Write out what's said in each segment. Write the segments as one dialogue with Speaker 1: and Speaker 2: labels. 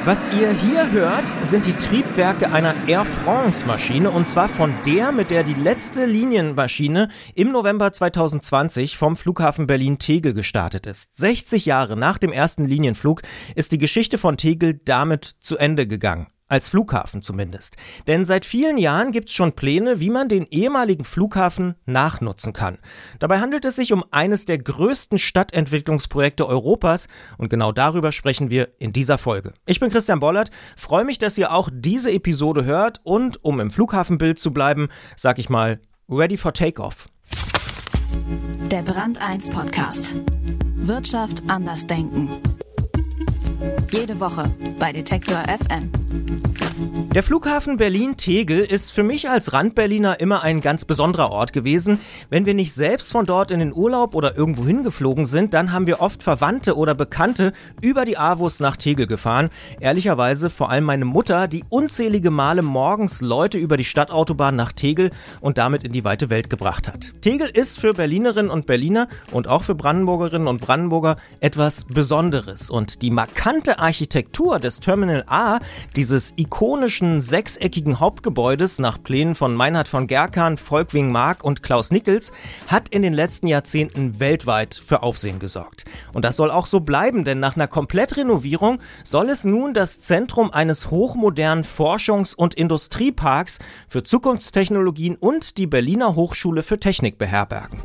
Speaker 1: Was ihr hier hört, sind die Triebwerke einer Air France-Maschine, und zwar von der, mit der die letzte Linienmaschine im November 2020 vom Flughafen Berlin-Tegel gestartet ist. 60 Jahre nach dem ersten Linienflug ist die Geschichte von Tegel damit zu Ende gegangen. Als Flughafen zumindest. Denn seit vielen Jahren gibt es schon Pläne, wie man den ehemaligen Flughafen nachnutzen kann. Dabei handelt es sich um eines der größten Stadtentwicklungsprojekte Europas und genau darüber sprechen wir in dieser Folge. Ich bin Christian Bollert, freue mich, dass ihr auch diese Episode hört und um im Flughafenbild zu bleiben, sag ich mal, ready for takeoff.
Speaker 2: Der Brand 1 Podcast. Wirtschaft anders denken. Jede Woche bei Detektor FM.
Speaker 1: Der Flughafen Berlin-Tegel ist für mich als Randberliner immer ein ganz besonderer Ort gewesen. Wenn wir nicht selbst von dort in den Urlaub oder irgendwo hingeflogen sind, dann haben wir oft Verwandte oder Bekannte über die AWUS nach Tegel gefahren. Ehrlicherweise vor allem meine Mutter, die unzählige Male morgens Leute über die Stadtautobahn nach Tegel und damit in die weite Welt gebracht hat. Tegel ist für Berlinerinnen und Berliner und auch für Brandenburgerinnen und Brandenburger etwas Besonderes. Und die markante Architektur des Terminal A, dieses ikonischen sechseckigen Hauptgebäudes nach Plänen von Meinhard von Gerkan, Volkwing Mark und Klaus Nickels, hat in den letzten Jahrzehnten weltweit für Aufsehen gesorgt. Und das soll auch so bleiben, denn nach einer Komplettrenovierung soll es nun das Zentrum eines hochmodernen Forschungs- und Industrieparks für Zukunftstechnologien und die Berliner Hochschule für Technik beherbergen.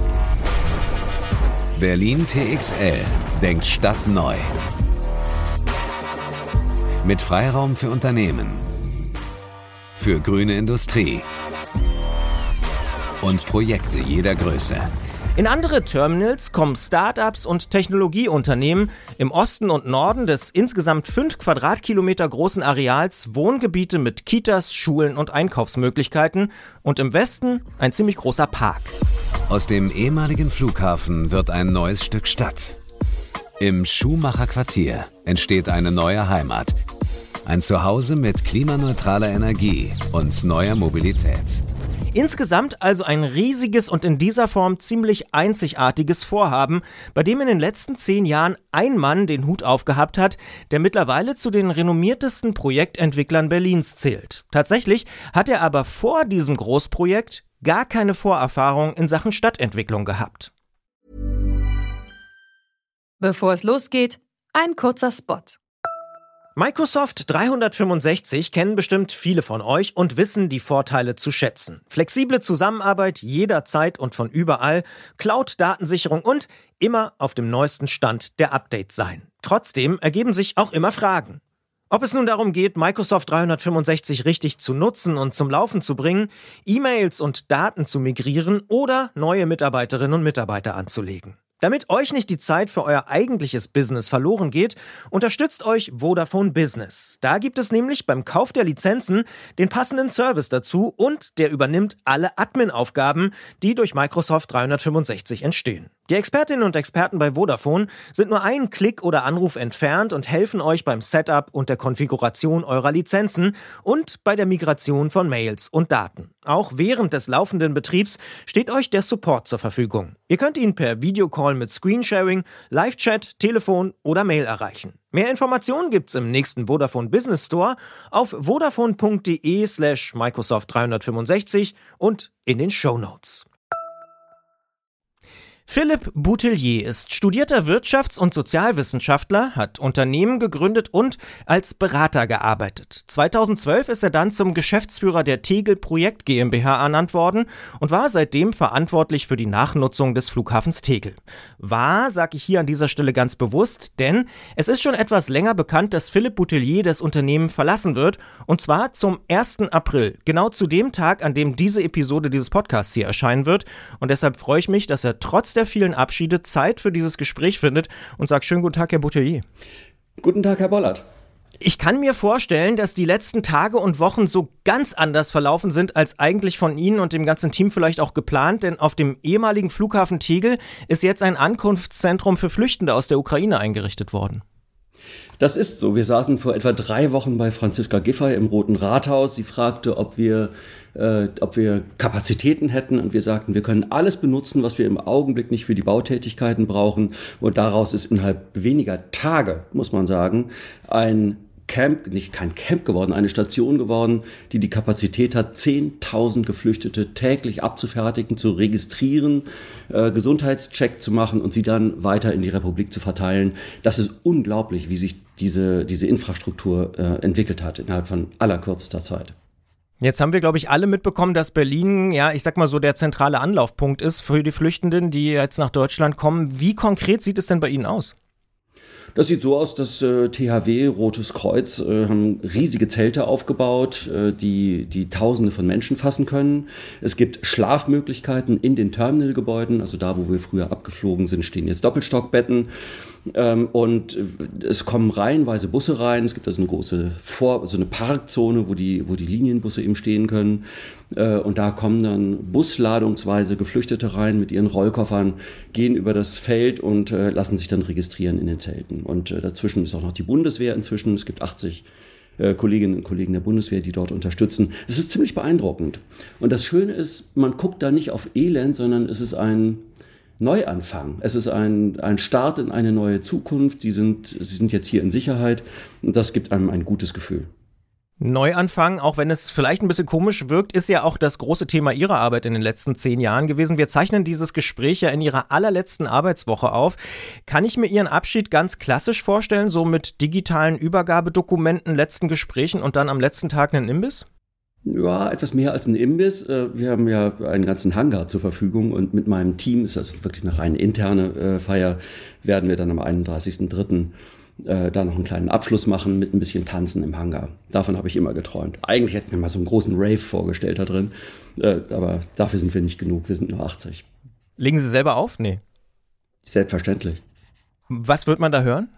Speaker 3: Berlin TXL denkt Stadt neu. Mit Freiraum für Unternehmen, für grüne Industrie und Projekte jeder Größe.
Speaker 1: In andere Terminals kommen Start-ups und Technologieunternehmen. Im Osten und Norden des insgesamt 5 Quadratkilometer großen Areals Wohngebiete mit Kitas, Schulen und Einkaufsmöglichkeiten. Und im Westen ein ziemlich großer Park.
Speaker 3: Aus dem ehemaligen Flughafen wird ein neues Stück Stadt. Im Schumacher Quartier entsteht eine neue Heimat. Ein Zuhause mit klimaneutraler Energie und neuer Mobilität.
Speaker 1: Insgesamt also ein riesiges und in dieser Form ziemlich einzigartiges Vorhaben, bei dem in den letzten 10 Jahren ein Mann den Hut aufgehabt hat, der mittlerweile zu den renommiertesten Projektentwicklern Berlins zählt. Tatsächlich hat er aber vor diesem Großprojekt gar keine Vorerfahrung in Sachen Stadtentwicklung gehabt.
Speaker 4: Bevor es losgeht, ein kurzer Spot.
Speaker 1: Microsoft 365 kennen bestimmt viele von euch und wissen die Vorteile zu schätzen. Flexible Zusammenarbeit jederzeit und von überall, Cloud-Datensicherung und immer auf dem neuesten Stand der Updates sein. Trotzdem ergeben sich auch immer Fragen. Ob es nun darum geht, Microsoft 365 richtig zu nutzen und zum Laufen zu bringen, E-Mails und Daten zu migrieren oder neue Mitarbeiterinnen und Mitarbeiter anzulegen. Damit euch nicht die Zeit für euer eigentliches Business verloren geht, unterstützt euch Vodafone Business. Da gibt es nämlich beim Kauf der Lizenzen den passenden Service dazu und der übernimmt alle Admin-Aufgaben, die durch Microsoft 365 entstehen. Die Expertinnen und Experten bei Vodafone sind nur einen Klick oder Anruf entfernt und helfen euch beim Setup und der Konfiguration eurer Lizenzen und bei der Migration von Mails und Daten. Auch während des laufenden Betriebs steht euch der Support zur Verfügung. Ihr könnt ihn per Videocall mit Screensharing, Live-Chat, Telefon oder Mail erreichen. Mehr Informationen gibt's im nächsten Vodafone Business Store auf vodafone.de/Microsoft 365 und in den Shownotes. Philipp Boutellier ist studierter Wirtschafts- und Sozialwissenschaftler, hat Unternehmen gegründet und als Berater gearbeitet. 2012 ist er dann zum Geschäftsführer der Tegel Projekt GmbH ernannt worden und war seitdem verantwortlich für die Nachnutzung des Flughafens Tegel. Sage ich hier an dieser Stelle ganz bewusst, denn es ist schon etwas länger bekannt, dass Philipp Boutellier das Unternehmen verlassen wird, und zwar zum 1. April, genau zu dem Tag, an dem diese Episode dieses Podcasts hier erscheinen wird. Und deshalb freue ich mich, dass er trotz der vielen Abschiede Zeit für dieses Gespräch findet und sage schönen guten Tag, Herr Boutellier.
Speaker 5: Guten Tag, Herr Bollert.
Speaker 1: Ich kann mir vorstellen, dass die letzten Tage und Wochen so ganz anders verlaufen sind, als eigentlich von Ihnen und dem ganzen Team vielleicht auch geplant, denn auf dem ehemaligen Flughafen Tegel ist jetzt ein Ankunftszentrum für Flüchtende aus der Ukraine eingerichtet worden.
Speaker 5: Das ist so. Wir saßen vor etwa 3 Wochen bei Franziska Giffey im Roten Rathaus. Sie fragte, ob wir Kapazitäten hätten, und wir sagten, wir können alles benutzen, was wir im Augenblick nicht für die Bautätigkeiten brauchen. Und daraus ist innerhalb weniger Tage, muss man sagen, ein kein Camp geworden, eine Station geworden, die Kapazität hat, 10.000 Geflüchtete täglich abzufertigen, zu registrieren, Gesundheitscheck zu machen und sie dann weiter in die Republik zu verteilen. Das ist unglaublich, wie sich diese Infrastruktur entwickelt hat innerhalb von allerkürzester Zeit.
Speaker 1: Jetzt haben wir, glaube ich, alle mitbekommen, dass Berlin, ja, ich sag mal so, der zentrale Anlaufpunkt ist für die Flüchtenden, die jetzt nach Deutschland kommen. Wie konkret sieht es denn bei Ihnen aus?
Speaker 5: Das sieht so aus, dass THW, Rotes Kreuz, haben riesige Zelte aufgebaut, die Tausende von Menschen fassen können. Es gibt Schlafmöglichkeiten in den Terminalgebäuden, also da, wo wir früher abgeflogen sind, stehen jetzt Doppelstockbetten. Und es kommen reihenweise Busse rein. Es gibt also eine Parkzone, wo die Linienbusse eben stehen können. Und da kommen dann busladungsweise Geflüchtete rein mit ihren Rollkoffern, gehen über das Feld und lassen sich dann registrieren in den Zelten. Und dazwischen ist auch noch die Bundeswehr inzwischen. Es gibt 80 Kolleginnen und Kollegen der Bundeswehr, die dort unterstützen. Es ist ziemlich beeindruckend. Und das Schöne ist, man guckt da nicht auf Elend, sondern es ist ein Neuanfang. Es ist ein Start in eine neue Zukunft. Sie sind jetzt hier in Sicherheit und das gibt einem ein gutes Gefühl.
Speaker 1: Neuanfang, auch wenn es vielleicht ein bisschen komisch wirkt, ist ja auch das große Thema Ihrer Arbeit in den letzten 10 Jahren gewesen. Wir zeichnen dieses Gespräch ja in Ihrer allerletzten Arbeitswoche auf. Kann ich mir Ihren Abschied ganz klassisch vorstellen, so mit digitalen Übergabedokumenten, letzten Gesprächen und dann am letzten Tag einen Imbiss?
Speaker 5: Ja, etwas mehr als ein Imbiss. Wir haben ja einen ganzen Hangar zur Verfügung und mit meinem Team, ist das wirklich eine rein interne Feier, werden wir dann am 31.03. Da noch einen kleinen Abschluss machen mit ein bisschen Tanzen im Hangar. Davon habe ich immer geträumt. Eigentlich hätten wir mal so einen großen Rave vorgestellt da drin, aber dafür sind wir nicht genug, wir sind nur 80.
Speaker 1: Legen Sie selber auf? Nee.
Speaker 5: Selbstverständlich.
Speaker 1: Was wird man da hören?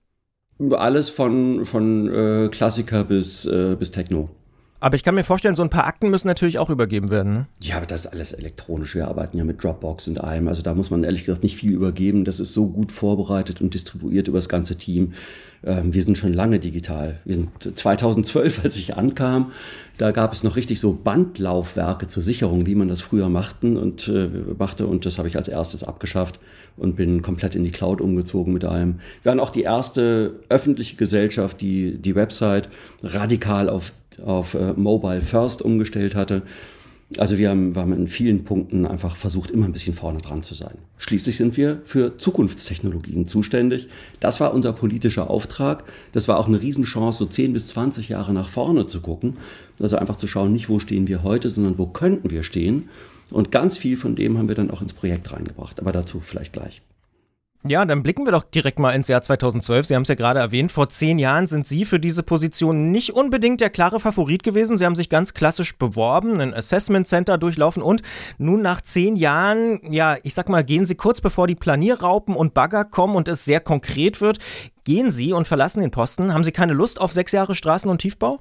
Speaker 5: Alles von Klassiker bis Techno.
Speaker 1: Aber ich kann mir vorstellen, so ein paar Akten müssen natürlich auch übergeben werden, ne?
Speaker 5: Ja, aber das ist alles elektronisch. Wir arbeiten ja mit Dropbox und allem. Also da muss man ehrlich gesagt nicht viel übergeben. Das ist so gut vorbereitet und distribuiert über das ganze Team. Wir sind schon lange digital. Wir sind 2012, als ich ankam, da gab es noch richtig so Bandlaufwerke zur Sicherung, wie man das früher machte. Und das habe ich als erstes abgeschafft und bin komplett in die Cloud umgezogen mit allem. Wir waren auch die erste öffentliche Gesellschaft, die Website radikal auf Mobile First umgestellt hatte. Also wir haben in vielen Punkten einfach versucht, immer ein bisschen vorne dran zu sein. Schließlich sind wir für Zukunftstechnologien zuständig. Das war unser politischer Auftrag. Das war auch eine Riesenchance, so 10 bis 20 Jahre nach vorne zu gucken. Also einfach zu schauen, nicht wo stehen wir heute, sondern wo könnten wir stehen. Und ganz viel von dem haben wir dann auch ins Projekt reingebracht. Aber dazu vielleicht gleich.
Speaker 1: Ja, dann blicken wir doch direkt mal ins Jahr 2012. Sie haben es ja gerade erwähnt, vor 10 Jahren sind Sie für diese Position nicht unbedingt der klare Favorit gewesen. Sie haben sich ganz klassisch beworben, ein Assessment Center durchlaufen und nun nach 10 Jahren, ja, ich sag mal, gehen Sie kurz bevor die Planierraupen und Bagger kommen und es sehr konkret wird, gehen Sie und verlassen den Posten. Haben Sie keine Lust auf 6 Jahre Straßen- und Tiefbau?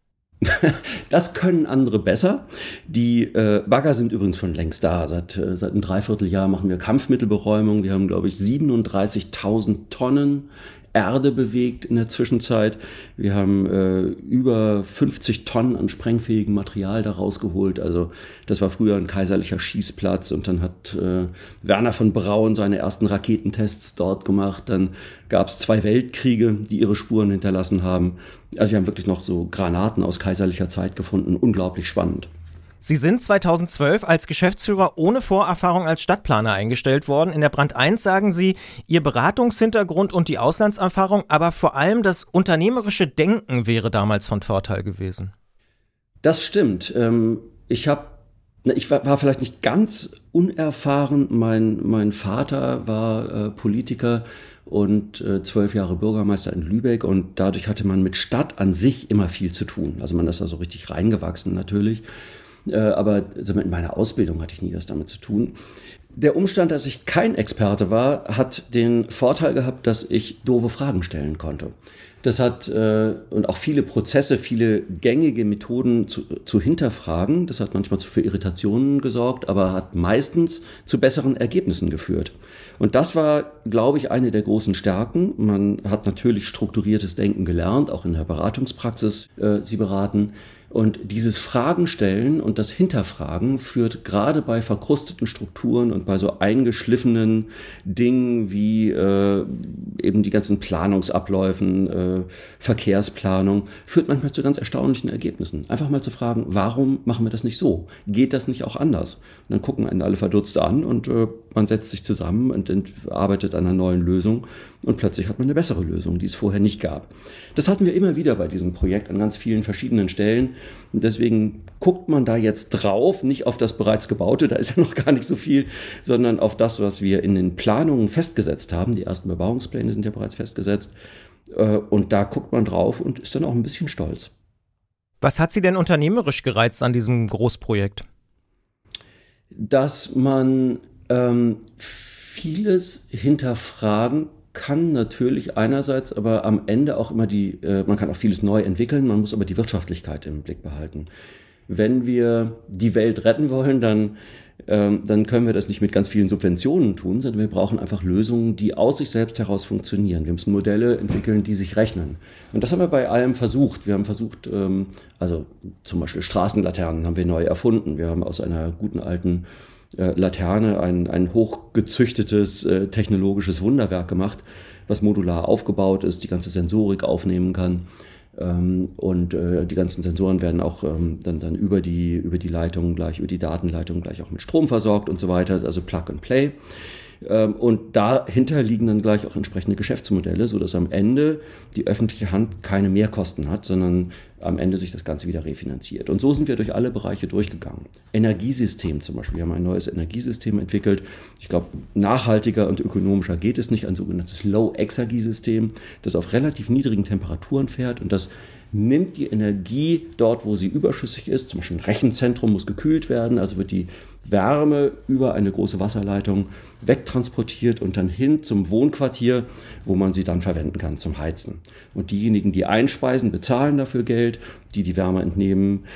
Speaker 5: Das können andere besser. Die Bagger sind übrigens schon längst da. Seit einem Dreivierteljahr machen wir Kampfmittelberäumung. Wir haben, glaube ich, 37.000 Tonnen Erde bewegt in der Zwischenzeit. Wir haben über 50 Tonnen an sprengfähigem Material da rausgeholt. Also das war früher ein kaiserlicher Schießplatz und dann hat Werner von Braun seine ersten Raketentests dort gemacht. Dann gab es 2 Weltkriege, die ihre Spuren hinterlassen haben. Also wir haben wirklich noch so Granaten aus kaiserlicher Zeit gefunden. Unglaublich spannend.
Speaker 1: Sie sind 2012 als Geschäftsführer ohne Vorerfahrung als Stadtplaner eingestellt worden. In der Brand 1 sagen Sie, Ihr Beratungshintergrund und die Auslandserfahrung, aber vor allem das unternehmerische Denken wäre damals von Vorteil gewesen.
Speaker 5: Das stimmt. Ich war vielleicht nicht ganz unerfahren. Mein Vater war Politiker und 12 Jahre Bürgermeister in Lübeck und dadurch hatte man mit Stadt an sich immer viel zu tun. Also man ist da so richtig reingewachsen natürlich. Aber in meiner Ausbildung hatte ich nie was damit zu tun. Der Umstand, dass ich kein Experte war, hat den Vorteil gehabt, dass ich doofe Fragen stellen konnte. Das hat und auch viele Prozesse, viele gängige Methoden zu hinterfragen. Das hat manchmal für Irritationen gesorgt, aber hat meistens zu besseren Ergebnissen geführt. Und das war, glaube ich, eine der großen Stärken. Man hat natürlich strukturiertes Denken gelernt, auch in der Beratungspraxis sie beraten. Und dieses Fragen stellen und das Hinterfragen führt gerade bei verkrusteten Strukturen und bei so eingeschliffenen Dingen wie eben die ganzen Planungsabläufen, Verkehrsplanung, führt manchmal zu ganz erstaunlichen Ergebnissen. Einfach mal zu fragen, warum machen wir das nicht so? Geht das nicht auch anders? Und dann gucken einen alle verdutzt an und man setzt sich zusammen und arbeitet an einer neuen Lösung und plötzlich hat man eine bessere Lösung, die es vorher nicht gab. Das hatten wir immer wieder bei diesem Projekt an ganz vielen verschiedenen Stellen. Und deswegen guckt man da jetzt drauf, nicht auf das bereits Gebaute, da ist ja noch gar nicht so viel, sondern auf das, was wir in den Planungen festgesetzt haben. Die ersten Bebauungspläne sind ja bereits festgesetzt. Und da guckt man drauf und ist dann auch ein bisschen stolz.
Speaker 1: Was hat Sie denn unternehmerisch gereizt an diesem Großprojekt?
Speaker 5: Dass man vieles hinterfragen kann natürlich einerseits, aber am Ende auch immer man kann auch vieles neu entwickeln, man muss aber die Wirtschaftlichkeit im Blick behalten. Wenn wir die Welt retten wollen, dann können wir das nicht mit ganz vielen Subventionen tun, sondern wir brauchen einfach Lösungen, die aus sich selbst heraus funktionieren. Wir müssen Modelle entwickeln, die sich rechnen. Und das haben wir bei allem versucht. Wir haben versucht, also zum Beispiel Straßenlaternen haben wir neu erfunden. Wir haben aus einer guten alten Laterne ein hochgezüchtetes technologisches Wunderwerk gemacht, was modular aufgebaut ist, die ganze Sensorik aufnehmen kann. Und die ganzen Sensoren werden auch dann über die Leitung gleich, über die Datenleitung gleich auch mit Strom versorgt und so weiter, also Plug and Play. Und dahinter liegen dann gleich auch entsprechende Geschäftsmodelle, sodass am Ende die öffentliche Hand keine Mehrkosten hat, sondern am Ende sich das Ganze wieder refinanziert. Und so sind wir durch alle Bereiche durchgegangen. Energiesystem zum Beispiel. Wir haben ein neues Energiesystem entwickelt. Ich glaube, nachhaltiger und ökonomischer geht es nicht. Ein sogenanntes Low-Exergy-System, das auf relativ niedrigen Temperaturen fährt und das nimmt die Energie dort, wo sie überschüssig ist. Zum Beispiel ein Rechenzentrum muss gekühlt werden, also wird die Wärme über eine große Wasserleitung wegtransportiert und dann hin zum Wohnquartier, wo man sie dann verwenden kann zum Heizen. Und diejenigen, die einspeisen, bezahlen dafür Geld, die Wärme entnehmen,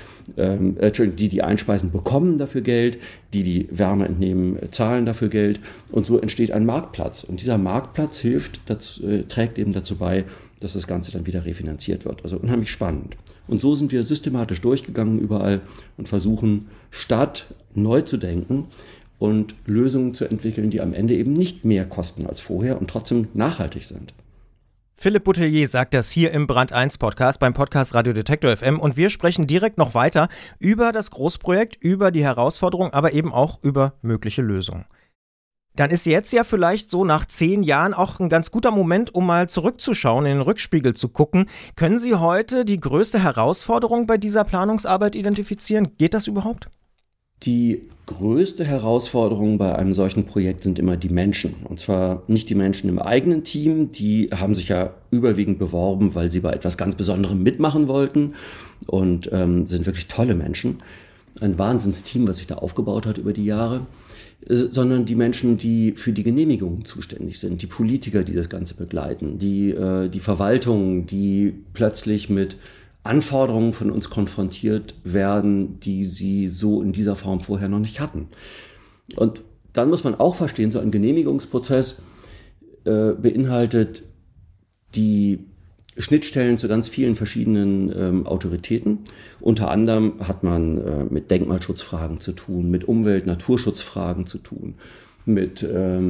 Speaker 5: die einspeisen, bekommen dafür Geld, die Wärme entnehmen, zahlen dafür Geld. Und so entsteht ein Marktplatz. Und dieser Marktplatz trägt eben dazu bei, dass das Ganze dann wieder refinanziert wird. Also unheimlich spannend. Und so sind wir systematisch durchgegangen überall und versuchen, statt neu zu denken und Lösungen zu entwickeln, die am Ende eben nicht mehr kosten als vorher und trotzdem nachhaltig sind.
Speaker 1: Philipp Boutelier sagt das hier im Brand 1 Podcast, beim Podcast Radio Detektor FM. Und wir sprechen direkt noch weiter über das Großprojekt, über die Herausforderungen, aber eben auch über mögliche Lösungen. Dann ist jetzt ja vielleicht so nach 10 Jahren auch ein ganz guter Moment, um mal zurückzuschauen, in den Rückspiegel zu gucken. Können Sie heute die größte Herausforderung bei dieser Planungsarbeit identifizieren? Geht das überhaupt?
Speaker 5: Die größte Herausforderung bei einem solchen Projekt sind immer die Menschen. Und zwar nicht die Menschen im eigenen Team, die haben sich ja überwiegend beworben, weil sie bei etwas ganz Besonderem mitmachen wollten und sind wirklich tolle Menschen. Ein Wahnsinnsteam, was sich da aufgebaut hat über die Jahre. Sondern die Menschen, die für die Genehmigungen zuständig sind, die Politiker, die das Ganze begleiten, die Verwaltung, die plötzlich mit Anforderungen von uns konfrontiert werden, die sie so in dieser Form vorher noch nicht hatten. Und dann muss man auch verstehen, so ein Genehmigungsprozess beinhaltet die Schnittstellen zu ganz vielen verschiedenen Autoritäten. Unter anderem hat man mit Denkmalschutzfragen zu tun, mit Umwelt-Naturschutzfragen zu tun, mit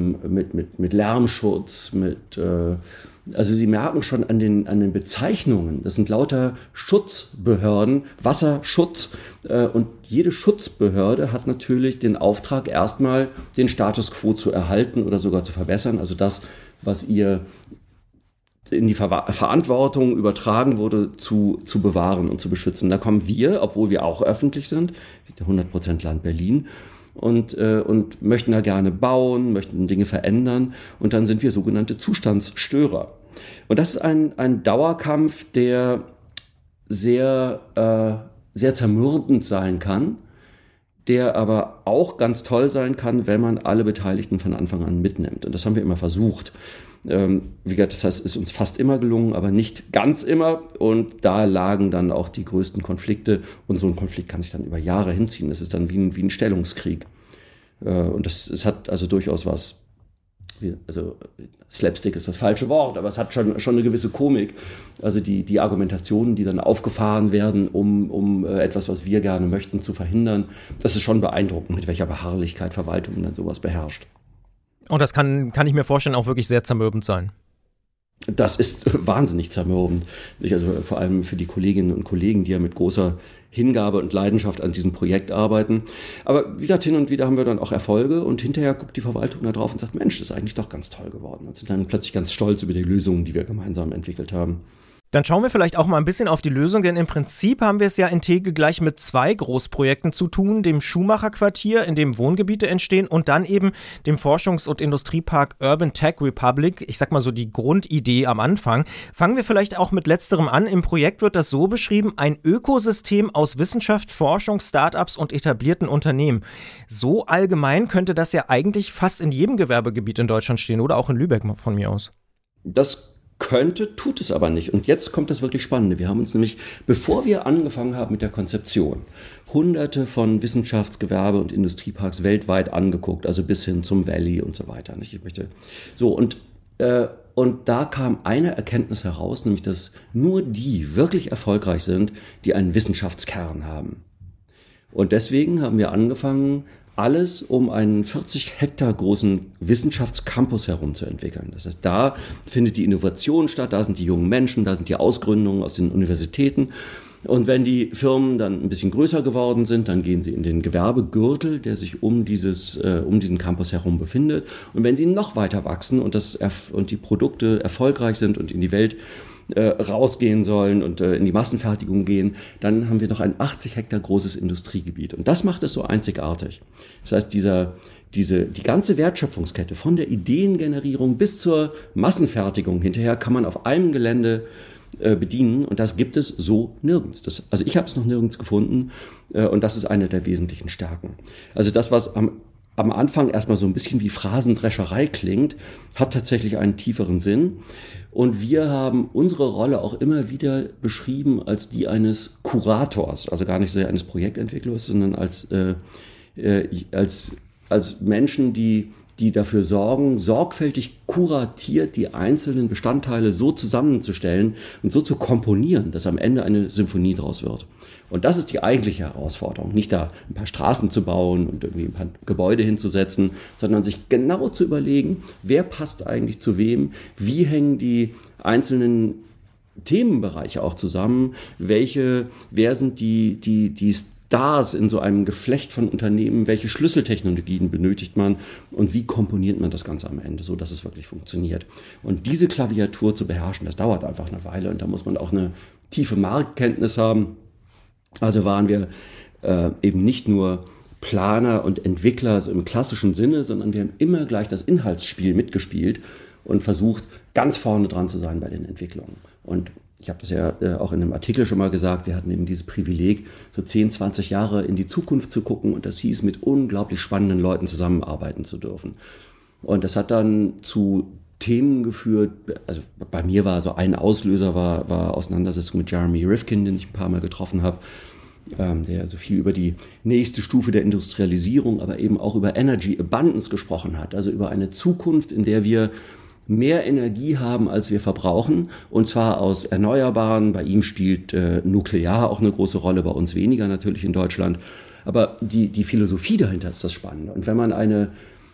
Speaker 5: Lärmschutz, also Sie merken schon an den Bezeichnungen, das sind lauter Schutzbehörden, Wasserschutz, und jede Schutzbehörde hat natürlich den Auftrag, erstmal den Status quo zu erhalten oder sogar zu verbessern, also das, was ihr in die Verantwortung übertragen wurde, zu bewahren und zu beschützen. Da kommen wir, obwohl wir auch öffentlich sind, 100% Land Berlin, und möchten da gerne bauen, möchten Dinge verändern, und dann sind wir sogenannte Zustandsstörer. Und das ist ein Dauerkampf, der sehr zermürbend sein kann, der aber auch ganz toll sein kann, wenn man alle Beteiligten von Anfang an mitnimmt. Und das haben wir immer versucht. Wie gesagt, das heißt, es ist uns fast immer gelungen, aber nicht ganz immer. Und da lagen dann auch die größten Konflikte. Und so ein Konflikt kann sich dann über Jahre hinziehen. Das ist dann wie ein Stellungskrieg. Und es hat also durchaus was also Slapstick ist das falsche Wort, aber es hat schon eine gewisse Komik. Also die Argumentationen, die dann aufgefahren werden, um etwas, was wir gerne möchten, zu verhindern, das ist schon beeindruckend, mit welcher Beharrlichkeit Verwaltung dann sowas beherrscht.
Speaker 1: Und das kann ich mir vorstellen, auch wirklich sehr zermürbend sein.
Speaker 5: Das ist wahnsinnig zermürbend. Also vor allem für die Kolleginnen und Kollegen, die ja mit großer Hingabe und Leidenschaft an diesem Projekt arbeiten. Aber wieder hin und wieder haben wir dann auch Erfolge und hinterher guckt die Verwaltung da drauf und sagt, Mensch, das ist eigentlich doch ganz toll geworden. Und sind dann plötzlich ganz stolz über die Lösungen, die wir gemeinsam entwickelt haben.
Speaker 1: Dann schauen wir vielleicht auch mal ein bisschen auf die Lösung, denn im Prinzip haben wir es ja in Tegel gleich mit 2 Großprojekten zu tun, dem Schumacher-Quartier, in dem Wohngebiete entstehen und dann eben dem Forschungs- und Industriepark Urban Tech Republic, ich sag mal so die Grundidee am Anfang. Fangen wir vielleicht auch mit letzterem an. Im Projekt wird das so beschrieben, ein Ökosystem aus Wissenschaft, Forschung, Startups und etablierten Unternehmen. So allgemein könnte das ja eigentlich fast in jedem Gewerbegebiet in Deutschland stehen oder auch in Lübeck von mir aus.
Speaker 5: Das könnte, tut es aber nicht. Und jetzt kommt das wirklich Spannende. Wir haben uns nämlich, bevor wir angefangen haben mit der Konzeption, Hunderte von Wissenschafts-, Gewerbe- und Industrieparks weltweit angeguckt, also bis hin zum Valley und so weiter. Und da kam eine Erkenntnis heraus, nämlich, dass nur die wirklich erfolgreich sind, die einen Wissenschaftskern haben. Und deswegen haben wir angefangen, alles um einen 40 Hektar großen Wissenschaftscampus herum zu entwickeln. Das heißt, da findet die Innovation statt, da sind die jungen Menschen, da sind die Ausgründungen aus den Universitäten. Und wenn die Firmen dann ein bisschen größer geworden sind, dann gehen sie in den Gewerbegürtel, der sich um diesen Campus herum befindet. Und wenn sie noch weiter wachsen und die Produkte erfolgreich sind und in die Welt rausgehen sollen und in die Massenfertigung gehen, dann haben wir noch ein 80 Hektar großes Industriegebiet. Und das macht es so einzigartig. Das heißt, die ganze Wertschöpfungskette von der Ideengenerierung bis zur Massenfertigung hinterher kann man auf einem Gelände bedienen und das gibt es so nirgends. Also ich habe es noch nirgends gefunden und das ist eine der wesentlichen Stärken. Also das, was am Anfang erstmal so ein bisschen wie Phrasendrescherei klingt, hat tatsächlich einen tieferen Sinn. Und wir haben unsere Rolle auch immer wieder beschrieben als die eines Kurators, also gar nicht so eines Projektentwicklers, sondern als Menschen, die dafür sorgen, sorgfältig kuratiert die einzelnen Bestandteile so zusammenzustellen und so zu komponieren, dass am Ende eine Symphonie draus wird. Und das ist die eigentliche Herausforderung. Nicht da ein paar Straßen zu bauen und irgendwie ein paar Gebäude hinzusetzen, sondern sich genau zu überlegen, wer passt eigentlich zu wem, wie hängen die einzelnen Themenbereiche auch zusammen, wer sind die Stars in so einem Geflecht von Unternehmen, welche Schlüsseltechnologien benötigt man und wie komponiert man das Ganze am Ende, so dass es wirklich funktioniert. Und diese Klaviatur zu beherrschen, das dauert einfach eine Weile und da muss man auch eine tiefe Marktkenntnis haben. Also waren wir eben nicht nur Planer und Entwickler also im klassischen Sinne, sondern wir haben immer gleich das Inhaltsspiel mitgespielt und versucht, ganz vorne dran zu sein bei den Entwicklungen. Und ich habe das ja auch in einem Artikel schon mal gesagt, wir hatten eben dieses Privileg, so 10, 20 Jahre in die Zukunft zu gucken und das hieß, mit unglaublich spannenden Leuten zusammenarbeiten zu dürfen. Und das hat dann zu Themen geführt, also bei mir war so ein Auslöser, war Auseinandersetzung mit Jeremy Rifkin, den ich ein paar Mal getroffen habe, der so viel über die nächste Stufe der Industrialisierung, aber eben auch über Energy Abundance gesprochen hat, also über eine Zukunft, in der wir mehr Energie haben, als wir verbrauchen, und zwar aus Erneuerbaren. Bei ihm spielt Nuklear auch eine große Rolle, bei uns weniger natürlich in Deutschland. Aber die Philosophie dahinter ist das Spannende. Und wenn man eine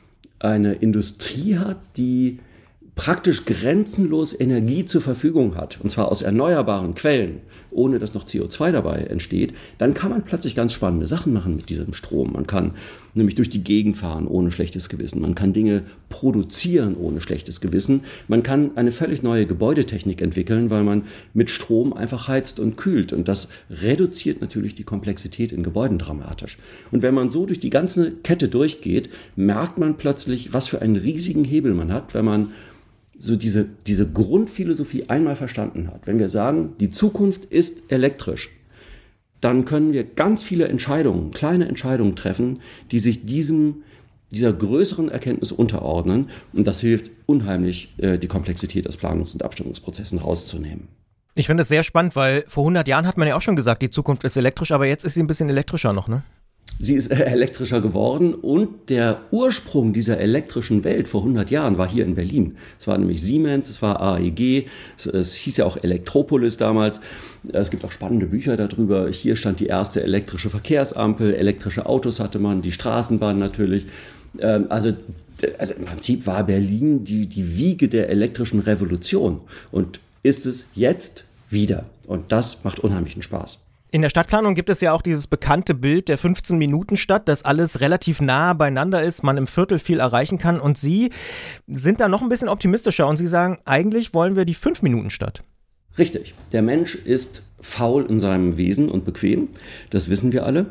Speaker 5: Industrie hat, die praktisch grenzenlos Energie zur Verfügung hat, und zwar aus erneuerbaren Quellen, ohne dass noch CO2 dabei entsteht, dann kann man plötzlich ganz spannende Sachen machen mit diesem Strom. Man kann nämlich durch die Gegend fahren ohne schlechtes Gewissen. Man kann Dinge produzieren ohne schlechtes Gewissen. Man kann eine völlig neue Gebäudetechnik entwickeln, weil man mit Strom einfach heizt und kühlt. Und das reduziert natürlich die Komplexität in Gebäuden dramatisch. Und wenn man so durch die ganze Kette durchgeht, merkt man plötzlich, was für einen riesigen Hebel man hat, wenn man so diese Grundphilosophie einmal verstanden hat. Wenn wir sagen, die Zukunft ist elektrisch, dann können wir ganz viele Entscheidungen, kleine Entscheidungen treffen, die sich dieser größeren Erkenntnis unterordnen. Und das hilft unheimlich, die Komplexität aus Planungs- und Abstimmungsprozessen rauszunehmen.
Speaker 1: Ich finde es sehr spannend, weil vor 100 Jahren hat man ja auch schon gesagt, die Zukunft ist elektrisch, aber jetzt ist sie ein bisschen elektrischer noch, ne?
Speaker 5: sie ist elektrischer geworden und der Ursprung dieser elektrischen Welt vor 100 Jahren war hier in Berlin. Es war nämlich Siemens, es war AEG, es hieß ja auch Elektropolis damals. Es gibt auch spannende Bücher darüber. Hier stand die erste elektrische Verkehrsampel, elektrische Autos hatte man, die Straßenbahn natürlich. Also im Prinzip war Berlin die Wiege der elektrischen Revolution und ist es jetzt wieder. Und das macht unheimlichen Spaß.
Speaker 1: In der Stadtplanung gibt es ja auch dieses bekannte Bild der 15-Minuten-Stadt, dass alles relativ nah beieinander ist, man im Viertel viel erreichen kann. Und Sie sind da noch ein bisschen optimistischer und Sie sagen, eigentlich wollen wir die 5-Minuten-Stadt.
Speaker 5: Richtig. Der Mensch ist faul in seinem Wesen und bequem. Das wissen wir alle.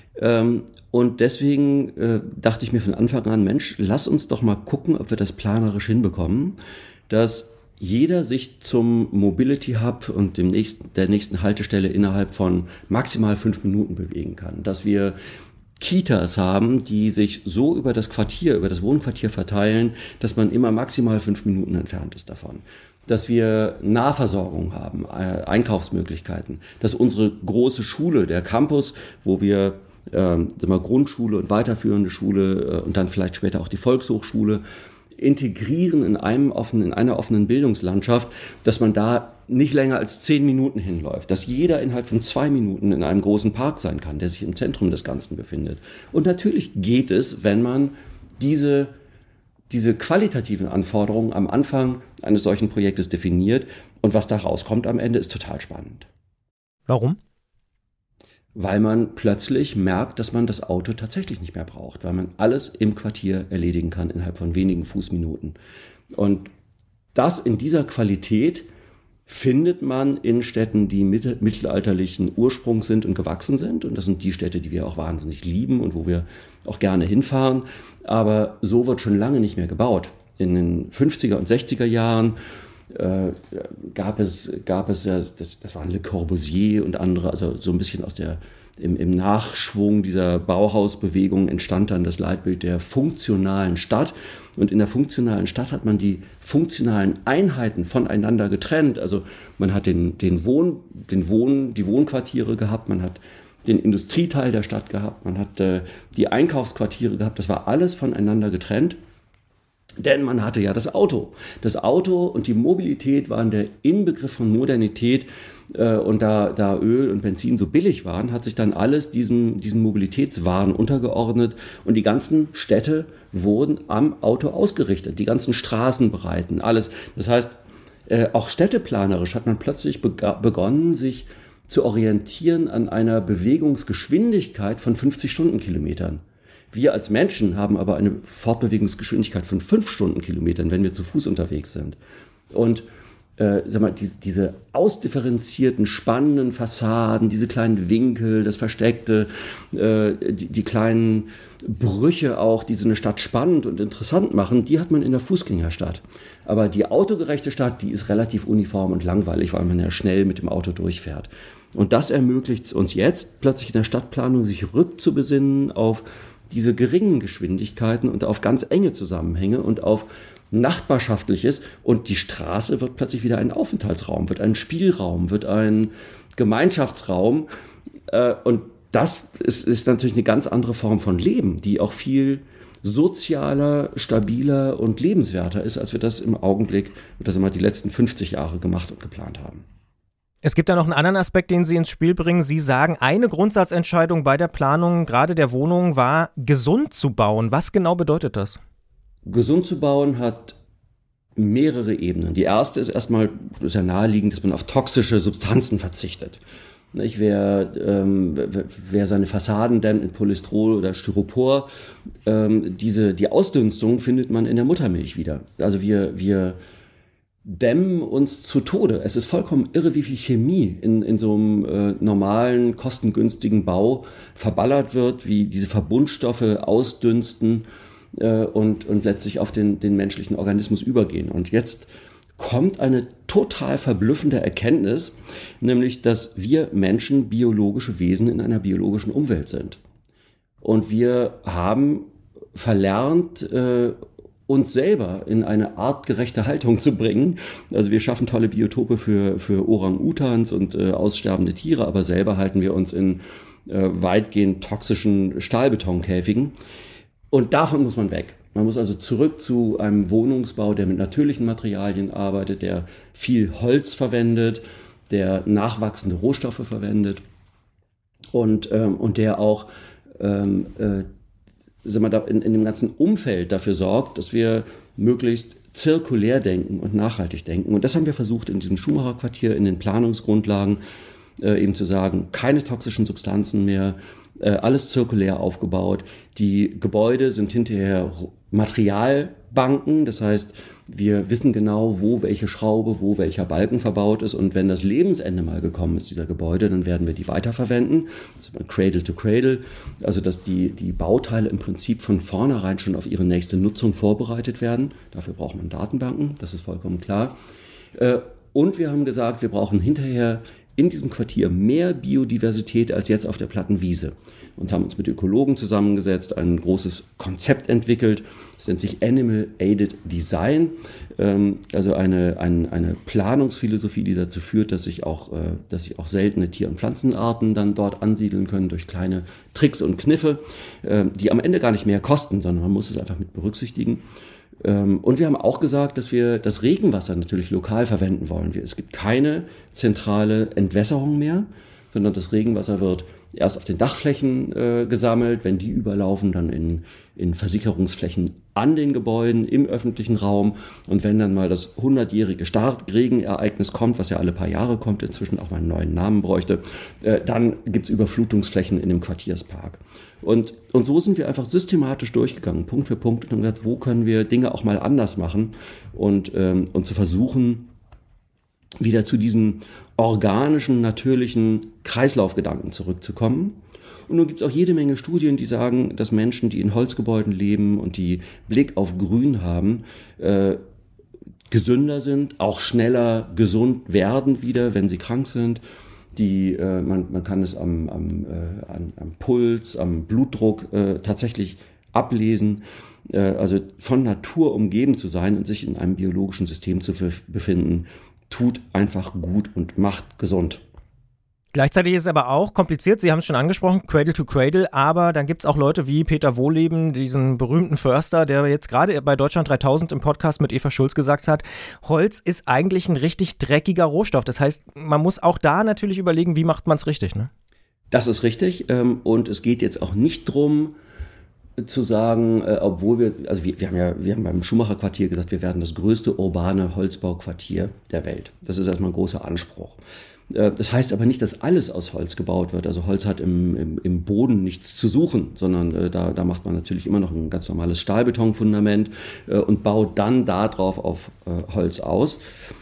Speaker 5: Und deswegen dachte ich mir von Anfang an, Mensch, lass uns doch mal gucken, ob wir das planerisch hinbekommen, dass jeder sich zum Mobility Hub und der nächsten Haltestelle innerhalb von maximal 5 Minuten bewegen kann. Dass wir Kitas haben, die sich so über das Wohnquartier verteilen, dass man immer maximal 5 Minuten entfernt ist davon. Dass wir Nahversorgung haben, Einkaufsmöglichkeiten. Dass unsere große Schule, der Campus, wo wir Grundschule und weiterführende Schule und dann vielleicht später auch die Volkshochschule integrieren in einer offenen Bildungslandschaft, dass man da nicht länger als 10 Minuten hinläuft, dass jeder innerhalb von 2 Minuten in einem großen Park sein kann, der sich im Zentrum des Ganzen befindet. Und natürlich geht es, wenn man diese qualitativen Anforderungen am Anfang eines solchen Projektes definiert. Und was da rauskommt am Ende, ist total spannend.
Speaker 1: Warum?
Speaker 5: Weil man plötzlich merkt, dass man das Auto tatsächlich nicht mehr braucht, weil man alles im Quartier erledigen kann innerhalb von wenigen Fußminuten. Und das in dieser Qualität findet man in Städten, die mittelalterlichen Ursprungs sind und gewachsen sind. Und das sind die Städte, die wir auch wahnsinnig lieben und wo wir auch gerne hinfahren. Aber so wird schon lange nicht mehr gebaut. In den 50er und 60er Jahren gab es ja, das waren Le Corbusier und andere, also so ein bisschen im Nachschwung dieser Bauhausbewegung entstand dann das Leitbild der funktionalen Stadt. Und in der funktionalen Stadt hat man die funktionalen Einheiten voneinander getrennt. Also man hat die Wohnquartiere gehabt, man hat den Industrieteil der Stadt gehabt, man hat die Einkaufsquartiere gehabt. Das war alles voneinander getrennt. Denn man hatte ja das Auto. Das Auto und die Mobilität waren der Inbegriff von Modernität. Und da Öl und Benzin so billig waren, hat sich dann alles diesen Mobilitätswahn untergeordnet. Und die ganzen Städte wurden am Auto ausgerichtet. Die ganzen Straßenbreiten, alles. Das heißt, auch städteplanerisch hat man plötzlich begonnen, sich zu orientieren an einer Bewegungsgeschwindigkeit von 50 Stundenkilometern. Wir als Menschen haben aber eine Fortbewegungsgeschwindigkeit von 5 Stundenkilometern, wenn wir zu Fuß unterwegs sind. Und diese ausdifferenzierten, spannenden Fassaden, diese kleinen Winkel, das Versteckte, die kleinen Brüche auch, die so eine Stadt spannend und interessant machen, die hat man in der Fußgängerstadt. Aber die autogerechte Stadt, die ist relativ uniform und langweilig, weil man ja schnell mit dem Auto durchfährt. Und das ermöglicht es uns jetzt, plötzlich in der Stadtplanung sich rückzubesinnen auf diese geringen Geschwindigkeiten und auf ganz enge Zusammenhänge und auf Nachbarschaftliches. Und die Straße wird plötzlich wieder ein Aufenthaltsraum, wird ein Spielraum, wird ein Gemeinschaftsraum. Und das ist natürlich eine ganz andere Form von Leben, die auch viel sozialer, stabiler und lebenswerter ist, als wir das im Augenblick, das immer die letzten 50 Jahre gemacht und geplant haben.
Speaker 1: Es gibt da noch einen anderen Aspekt, den Sie ins Spiel bringen. Sie sagen, eine Grundsatzentscheidung bei der Planung, gerade der Wohnungen, war, gesund zu bauen. Was genau bedeutet das?
Speaker 5: Gesund zu bauen hat mehrere Ebenen. Die erste ist erstmal, ist ja naheliegend, dass man auf toxische Substanzen verzichtet. Wer seine Fassaden dämmt in Polystyrol oder Styropor, die Ausdünstung findet man in der Muttermilch wieder. Also wir dämmen uns zu Tode. Es ist vollkommen irre, wie viel Chemie in so einem normalen, kostengünstigen Bau verballert wird, wie diese Verbundstoffe ausdünsten und letztlich auf den menschlichen Organismus übergehen. Und jetzt kommt eine total verblüffende Erkenntnis, nämlich, dass wir Menschen biologische Wesen in einer biologischen Umwelt sind. Und wir haben verlernt, uns selber in eine artgerechte Haltung zu bringen. Also wir schaffen tolle Biotope für Orang-Utans und aussterbende Tiere, aber selber halten wir uns in weitgehend toxischen Stahlbetonkäfigen. Und davon muss man weg. Man muss also zurück zu einem Wohnungsbau, der mit natürlichen Materialien arbeitet, der viel Holz verwendet, der nachwachsende Rohstoffe verwendet und der auch in dem ganzen Umfeld dafür sorgt, dass wir möglichst zirkulär denken und nachhaltig denken. Und das haben wir versucht in diesem Schumacher-Quartier, in den Planungsgrundlagen eben zu sagen, keine toxischen Substanzen mehr, alles zirkulär aufgebaut. Die Gebäude sind hinterher Materialbanken, das heißt, wir wissen genau, wo welche Schraube, wo welcher Balken verbaut ist, und wenn das Lebensende mal gekommen ist, dieser Gebäude, dann werden wir die weiterverwenden. Das ist Cradle to Cradle, also dass die Bauteile im Prinzip von vornherein schon auf ihre nächste Nutzung vorbereitet werden. Dafür braucht man Datenbanken, das ist vollkommen klar. Und wir haben gesagt, wir brauchen hinterher in diesem Quartier mehr Biodiversität als jetzt auf der platten Wiese, und haben uns mit Ökologen zusammengesetzt, ein großes Konzept entwickelt. Das nennt sich Animal Aided Design, also eine Planungsphilosophie, die dazu führt, dass sich auch seltene Tier- und Pflanzenarten dann dort ansiedeln können durch kleine Tricks und Kniffe, die am Ende gar nicht mehr kosten, sondern man muss es einfach mit berücksichtigen. Und wir haben auch gesagt, dass wir das Regenwasser natürlich lokal verwenden wollen. Es gibt keine zentrale Entwässerung mehr, sondern das Regenwasser wird erst auf den Dachflächen gesammelt, wenn die überlaufen, dann in Versickerungsflächen an den Gebäuden, im öffentlichen Raum. Und wenn dann mal das 100-jährige Starkregenereignis kommt, was ja alle paar Jahre kommt, inzwischen auch mal einen neuen Namen bräuchte, dann gibt's Überflutungsflächen in dem Quartierspark. Und so sind wir einfach systematisch durchgegangen, Punkt für Punkt, und haben gesagt, wo können wir Dinge auch mal anders machen und zu versuchen, wieder zu diesem organischen, natürlichen Kreislaufgedanken zurückzukommen. Und nun gibt es auch jede Menge Studien, die sagen, dass Menschen, die in Holzgebäuden leben und die Blick auf Grün haben, gesünder sind, auch schneller gesund werden wieder, wenn sie krank sind. Man kann es am Puls, am Blutdruck tatsächlich ablesen. Also von Natur umgeben zu sein und sich in einem biologischen System zu befinden, tut einfach gut und macht gesund.
Speaker 1: Gleichzeitig ist es aber auch kompliziert, Sie haben es schon angesprochen, Cradle to Cradle, aber dann gibt es auch Leute wie Peter Wohlleben, diesen berühmten Förster, der jetzt gerade bei Deutschland 3000 im Podcast mit Eva Schulz gesagt hat, Holz ist eigentlich ein richtig dreckiger Rohstoff. Das heißt, man muss auch da natürlich überlegen, wie macht man es richtig, ne?
Speaker 5: Das ist richtig, und es geht jetzt auch nicht drum zu sagen, obwohl wir haben beim Schumacher-Quartier gesagt, wir werden das größte urbane Holzbauquartier der Welt. Das ist erstmal ein großer Anspruch. Das heißt aber nicht, dass alles aus Holz gebaut wird. Also Holz hat im Boden nichts zu suchen, sondern da macht man natürlich immer noch ein ganz normales Stahlbetonfundament und baut dann darauf auf Holz aus.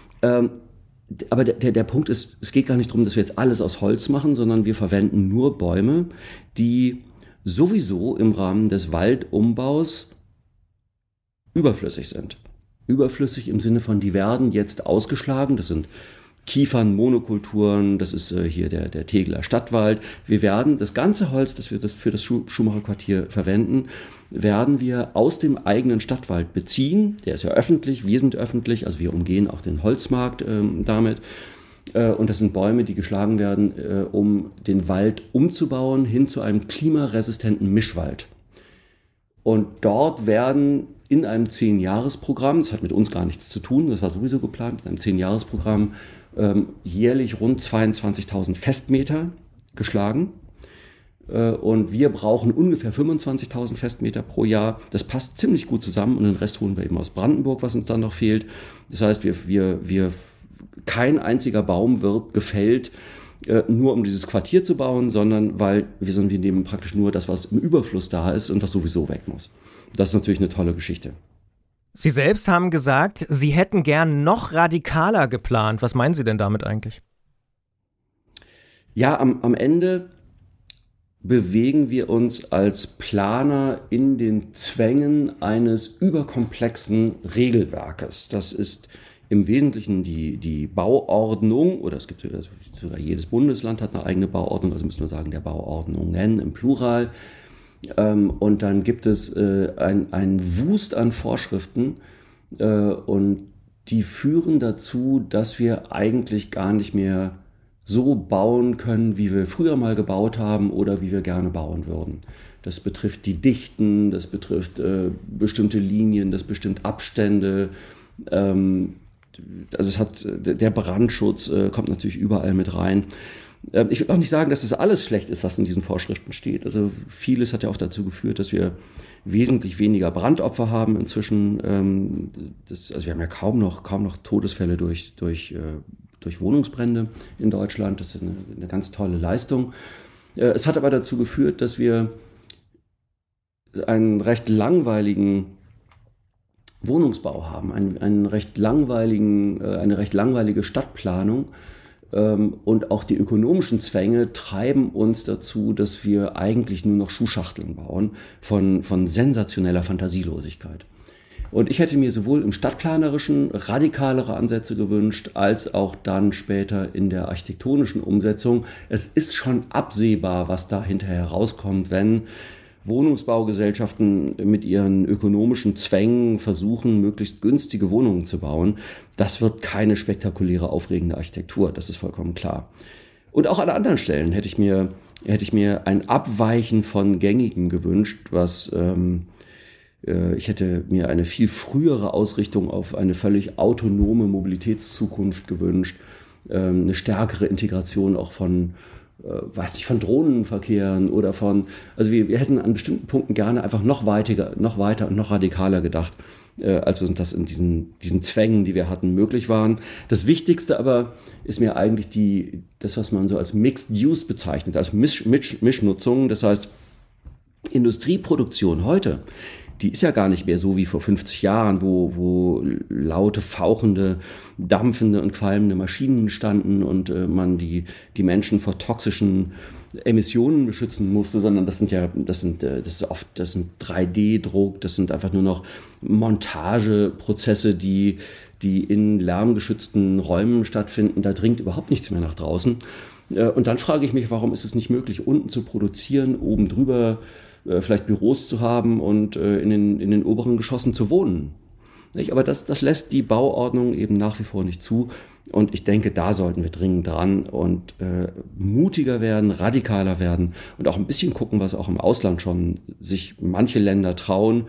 Speaker 5: Aber der Punkt ist, es geht gar nicht darum, dass wir jetzt alles aus Holz machen, sondern wir verwenden nur Bäume, die sowieso im Rahmen des Waldumbaus überflüssig sind. Überflüssig im Sinne von, die werden jetzt ausgeschlagen. Das sind Kiefern, Monokulturen, das ist hier der Tegeler Stadtwald. Wir werden das ganze Holz, das wir für das Schumacher-Quartier verwenden, werden wir aus dem eigenen Stadtwald beziehen. Der ist ja öffentlich, wir sind öffentlich, also wir umgehen auch den Holzmarkt damit. Und das sind Bäume, die geschlagen werden, um den Wald umzubauen hin zu einem klimaresistenten Mischwald. Und dort werden in einem 10-Jahres-Programm, das hat mit uns gar nichts zu tun, das war sowieso geplant, in einem 10-Jahres-Programm jährlich rund 22.000 Festmeter geschlagen. Und wir brauchen ungefähr 25.000 Festmeter pro Jahr. Das passt ziemlich gut zusammen, und den Rest holen wir eben aus Brandenburg, was uns dann noch fehlt. Das heißt, kein einziger Baum wird gefällt, nur um dieses Quartier zu bauen, sondern weil wir nehmen praktisch nur das, was im Überfluss da ist und was sowieso weg muss. Das ist natürlich eine tolle Geschichte.
Speaker 1: Sie selbst haben gesagt, Sie hätten gern noch radikaler geplant. Was meinen Sie denn damit eigentlich?
Speaker 5: Ja, am Ende bewegen wir uns als Planer in den Zwängen eines überkomplexen Regelwerkes. Das ist im Wesentlichen die Bauordnung, oder es gibt sogar jedes Bundesland hat eine eigene Bauordnung, also müssen wir sagen der Bauordnungen im Plural. Und dann gibt es ein Wust an Vorschriften und die führen dazu, dass wir eigentlich gar nicht mehr so bauen können, wie wir früher mal gebaut haben oder wie wir gerne bauen würden. Das betrifft die Dichten, das betrifft bestimmte Linien, das bestimmt Abstände. Also der Brandschutz kommt natürlich überall mit rein. Ich will auch nicht sagen, dass das alles schlecht ist, was in diesen Vorschriften steht. Also vieles hat ja auch dazu geführt, dass wir wesentlich weniger Brandopfer haben inzwischen. Also wir haben ja kaum noch Todesfälle durch Wohnungsbrände in Deutschland. Das ist eine ganz tolle Leistung. Es hat aber dazu geführt, dass wir einen recht langweiligen Wohnungsbau haben, eine recht langweilige Stadtplanung. Und auch die ökonomischen Zwänge treiben uns dazu, dass wir eigentlich nur noch Schuhschachteln bauen von sensationeller Fantasielosigkeit. Und ich hätte mir sowohl im Stadtplanerischen radikalere Ansätze gewünscht, als auch dann später in der architektonischen Umsetzung. Es ist schon absehbar, was da hinterher rauskommt, wenn Wohnungsbaugesellschaften mit ihren ökonomischen Zwängen versuchen, möglichst günstige Wohnungen zu bauen. Das wird keine spektakuläre, aufregende Architektur, das ist vollkommen klar. Und auch an anderen Stellen hätte ich mir ein Abweichen von Gängigem gewünscht, ich hätte mir eine viel frühere Ausrichtung auf eine völlig autonome Mobilitätszukunft gewünscht, eine stärkere Integration auch von Drohnenverkehren oder also wir hätten an bestimmten Punkten gerne einfach noch weiter und noch radikaler gedacht, als uns das in diesen Zwängen, die wir hatten, möglich waren. Das Wichtigste aber ist mir eigentlich das, was man so als Mixed Use bezeichnet, als Mischnutzung. Das heißt, Industrieproduktion heute, die ist ja gar nicht mehr so wie vor 50 Jahren, wo laute, fauchende, dampfende und qualmende Maschinen standen und man die Menschen vor toxischen Emissionen beschützen musste, sondern das ist oft 3D-Druck, das sind einfach nur noch Montageprozesse, die in lärmgeschützten Räumen stattfinden. Da dringt überhaupt nichts mehr nach draußen. Und dann frage ich mich, warum ist es nicht möglich, unten zu produzieren, oben drüber vielleicht Büros zu haben und in den oberen Geschossen zu wohnen. Nicht? Aber das lässt die Bauordnung eben nach wie vor nicht zu. Und ich denke, da sollten wir dringend dran und mutiger werden, radikaler werden und auch ein bisschen gucken, was auch im Ausland schon sich manche Länder trauen.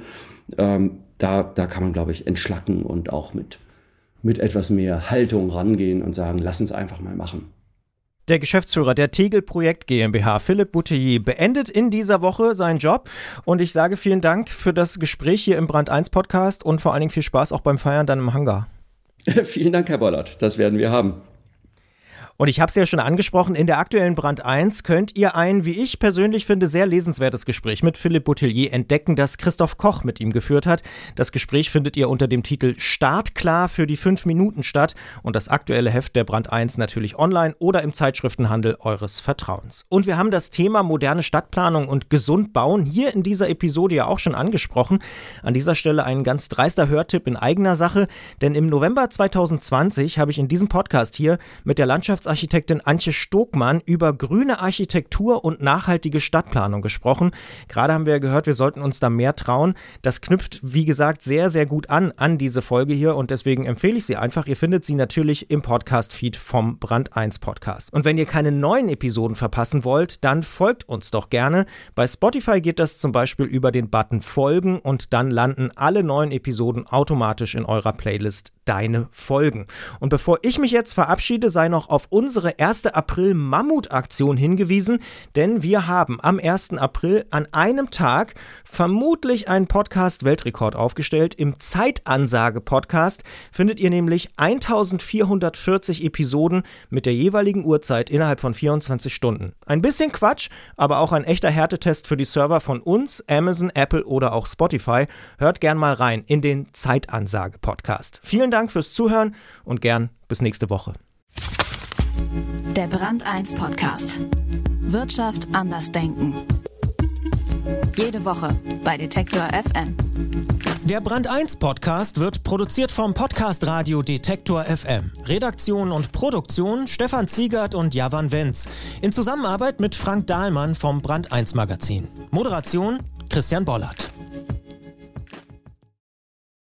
Speaker 5: Da kann man, glaube ich, entschlacken und auch mit etwas mehr Haltung rangehen und sagen, lass uns einfach mal machen.
Speaker 1: Der Geschäftsführer der Tegel Projekt GmbH, Philipp Boutillier, beendet in dieser Woche seinen Job. Und ich sage vielen Dank für das Gespräch hier im Brand 1 Podcast und vor allen Dingen viel Spaß auch beim Feiern dann im Hangar.
Speaker 5: Vielen Dank, Herr Bollert. Das werden wir haben.
Speaker 1: Und ich habe es ja schon angesprochen, in der aktuellen Brand 1 könnt ihr ein, wie ich persönlich finde, sehr lesenswertes Gespräch mit Philipp Boutillier entdecken, das Christoph Koch mit ihm geführt hat. Das Gespräch findet ihr unter dem Titel Startklar für die 5 Minuten statt und das aktuelle Heft der Brand 1 natürlich online oder im Zeitschriftenhandel eures Vertrauens. Und wir haben das Thema moderne Stadtplanung und gesund bauen hier in dieser Episode ja auch schon angesprochen. An dieser Stelle ein ganz dreister Hörtipp in eigener Sache, denn im November 2020 habe ich in diesem Podcast hier mit der Landschaftsarchitektin Antje Stokmann über grüne Architektur und nachhaltige Stadtplanung gesprochen. Gerade haben wir gehört, wir sollten uns da mehr trauen. Das knüpft, wie gesagt, sehr, sehr gut an diese Folge hier und deswegen empfehle ich sie einfach. Ihr findet sie natürlich im Podcast-Feed vom Brand 1 Podcast. Und wenn ihr keine neuen Episoden verpassen wollt, dann folgt uns doch gerne. Bei Spotify geht das zum Beispiel über den Button Folgen und dann landen alle neuen Episoden automatisch in eurer Playlist Deine Folgen. Und bevor ich mich jetzt verabschiede, sei noch auf unsere 1. April Mammutaktion hingewiesen, denn wir haben am 1. April an einem Tag vermutlich einen Podcast-Weltrekord aufgestellt. Im Zeitansage-Podcast findet ihr nämlich 1440 Episoden mit der jeweiligen Uhrzeit innerhalb von 24 Stunden. Ein bisschen Quatsch, aber auch ein echter Härtetest für die Server von uns, Amazon, Apple oder auch Spotify. Hört gern mal rein in den Zeitansage-Podcast. Vielen Dank fürs Zuhören und gern bis nächste Woche.
Speaker 2: Der Brand 1 Podcast. Wirtschaft anders denken. Jede Woche bei Detektor FM.
Speaker 1: Der Brand 1 Podcast wird produziert vom Podcast Radio Detektor FM. Redaktion und Produktion Stefan Ziegert und Javan Wenz. In Zusammenarbeit mit Frank Dahlmann vom Brand 1 Magazin. Moderation Christian Bollert.